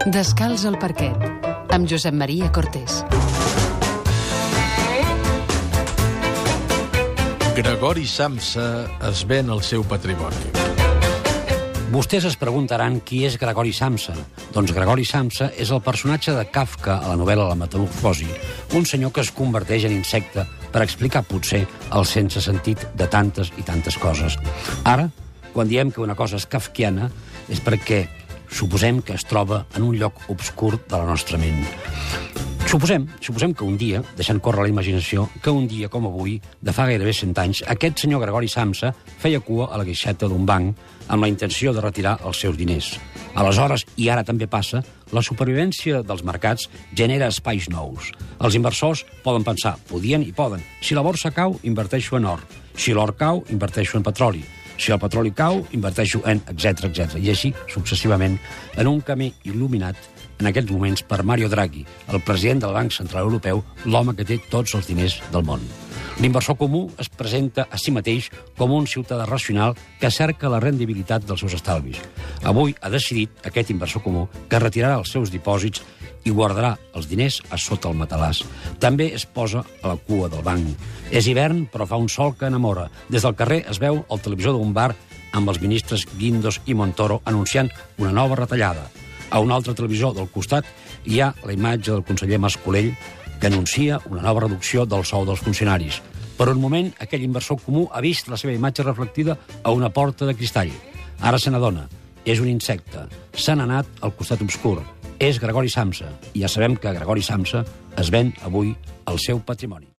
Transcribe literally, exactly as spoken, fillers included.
Descalç al parquet, amb Josep Maria Cortés. Gregori Samsa es ven el seu patrimoni. Vostès es preguntaran qui és Gregori Samsa. Doncs Gregori Samsa és el personatge de Kafka a la novel·la La Metamorfosi, un senyor que es converteix en insecte per explicar potser el sense sentit de tantes i tantes coses. Ara, quan diem que una cosa és kafkiana, és perquè suposem que es troba en un lloc obscur de la nostra ment. Suposem, suposem que un dia, deixant córrer la imaginació, que un dia com avui, de fa gairebé cent anys, aquest senyor Gregori Samsa feia cua a la guixeta d'un banc amb la intenció de retirar els seus diners. Aleshores, i ara també passa, la supervivència dels mercats genera espais nous. Els inversors poden pensar, podien i poden, si la borsa cau, inverteixo en or. Si l'or cau, inverteixo en petroli. Si el petroli cau, inverteixo en etcètera, etcètera. I així, successivament, en un camí il·luminat, en aquests moments, per Mario Draghi, el president del Banc Central Europeu, l'home que té tots els diners del món. L'inversor comú es presenta a si mateix com un ciutadà racional que cerca la rendibilitat dels seus estalvis. Avui ha decidit, aquest inversor comú, que retirarà els seus dipòsits i guardarà els diners a sota el matalàs. També es posa a la cua del banc. És hivern, però fa un sol que enamora. Des del carrer es veu el televisor d'un bar amb els ministres Guindos i Montoro anunciant una nova retallada. A un altre televisor del costat hi ha la imatge del conseller Mas-Colell que anuncia una nova reducció del sou dels funcionaris. Per un moment, aquell inversor comú ha vist la seva imatge reflectida a una porta de cristall. Ara se n'adona. És un insecte. Se n'ha anat al costat obscur. És Gregori Samsa. I ja sabem que Gregori Samsa es ven avui el seu patrimoni.